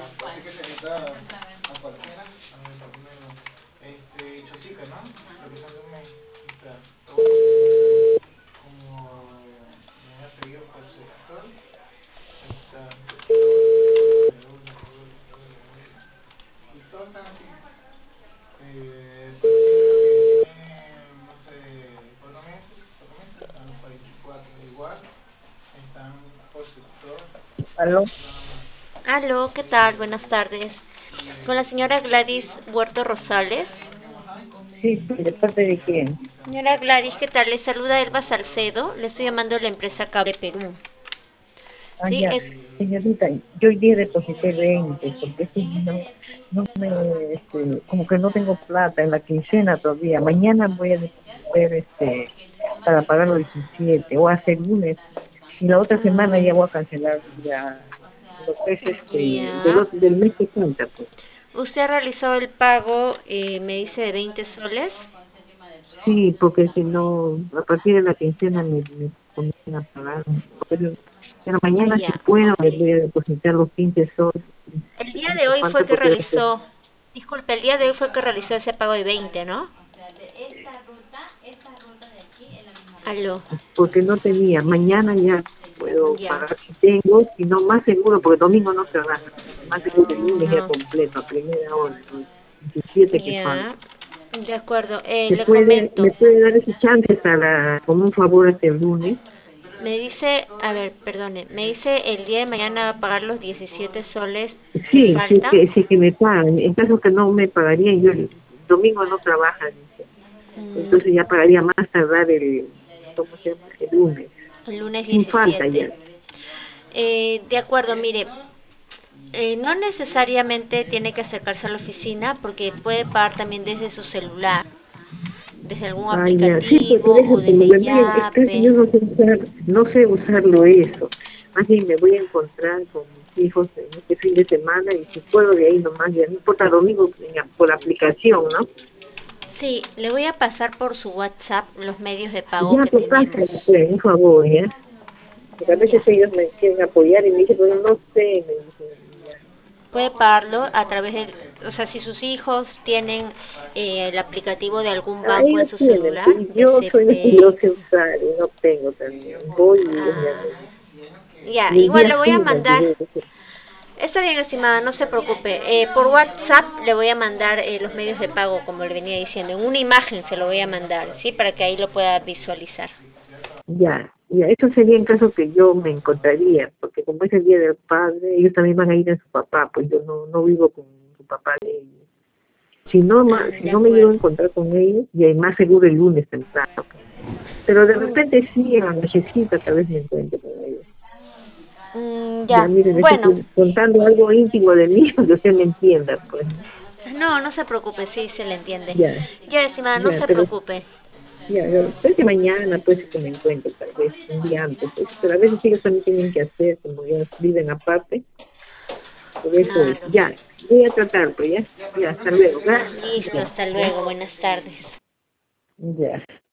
Así que se necesita a cualquiera, a ver, por primero, Chochica, ¿no? Revisándome, está todo como me ha pedido por sector, está y todos están así. Por ejemplo, que tiene, no sé, 4 meses, están los 44 igual, están por sector, ¿Aló? nada más. Aló, ¿qué tal? Buenas tardes. Con la señora Gladys Huerto Rosales. Sí, sí, ¿de parte de quién? Señora Gladys, ¿qué tal? Le saluda Elba Salcedo. Le estoy llamando de la empresa Cable Perú. Ah, Sí, ya, señorita, yo hoy día deposité 20, porque es que no me, como que no tengo plata en la quincena todavía. Mañana voy a ver, para pagar los 17, o hasta el lunes. Y la otra semana ya voy a cancelar ya lo que es ya. del mes que falta, pues. Usted realizó el pago, me dice, de 20 soles. Sí, porque si no, a partir de la quincena me comienzan a pagar. Pero mañana si Ya, puedo, ok. les voy a depositar los 15 soles. El día de ¿Cuánto hoy falta? fue que Porque realizó, disculpe, el día de hoy fue que realizó ese pago de 20, ¿no? Aló, no tenía. Mañana ya puedo ya. pagar si tengo, si no más seguro, porque domingo no trabaja. Más seguro el lunes ya Ajá. completo, a primera hora, los 17 que Ya, falta. de acuerdo. Le Me comento. puede dar ese chance como un favor hasta el lunes? Me dice, a ver, perdone, me dice el día de mañana va a pagar los 17 soles que Sí, faltan. sí que me pagan. En caso que no me pagarían, yo el domingo no trabaja, dice. Mm, Entonces ya pagaría más tardar ¿cómo se llama? El lunes. el lunes Sin falta 17. ya. De acuerdo, mire, no necesariamente tiene que acercarse a la oficina porque puede pagar también desde su celular, desde algún Ah, ya. Sí, pues por aplicativo eso, o como desde me voy es que yo Yape. no sé usarlo eso. Más bien me voy a encontrar con mis hijos en este fin de semana y si puedo de ahí nomás, ya no importa domingo por aplicación, ¿no? Sí, le voy a pasar por su WhatsApp los medios de pago Ya, que pues pásame, tenemos. pues, un favor, ¿ya? Porque a veces Ya. ellos me quieren apoyar y me dicen, pero no sé, me dicen, ya. Puede pagarlo a través de, o sea, si sus hijos tienen el aplicativo de algún Ah, banco en ellos su tienen, celular, pues yo soy la que no BCP. sé usar y no tengo también. Voy y ellos ya Ah, me dicen. ya, Y el igual día le voy a subo, mandar. diré, Está bien, estimada, no se preocupe. Por WhatsApp le voy a mandar los medios de pago, como le venía diciendo. En una imagen se lo voy a mandar, ¿sí? Para que ahí lo pueda visualizar. ya, eso sería en caso que yo me encontraría, porque como es el día del padre, ellos también van a ir a su papá, pues yo no vivo con su papá de ellos. Ah, Si de no me llego a acuerdo. encontrar con ellos, y hay más seguro el lunes temprano. Pero de Mm, repente sí, a la nochecita tal vez me encuentre con ellos. Ya, ya, miren, estoy bueno. contando algo íntimo de mí, que usted me entienda, pues. No, no se preocupe, sí, se le entiende. Ya, Ya, estimada, no ya, se pero preocupe. puede que mañana, pues, que me encuentre, tal vez, un día antes, pues, pero a veces ellos también tienen que hacer, como ya viven aparte, por eso es. Claro. Ya, voy a tratar, pues, ya, hasta luego, gracias, Listo, ya, hasta ya, luego, buenas tardes. ya.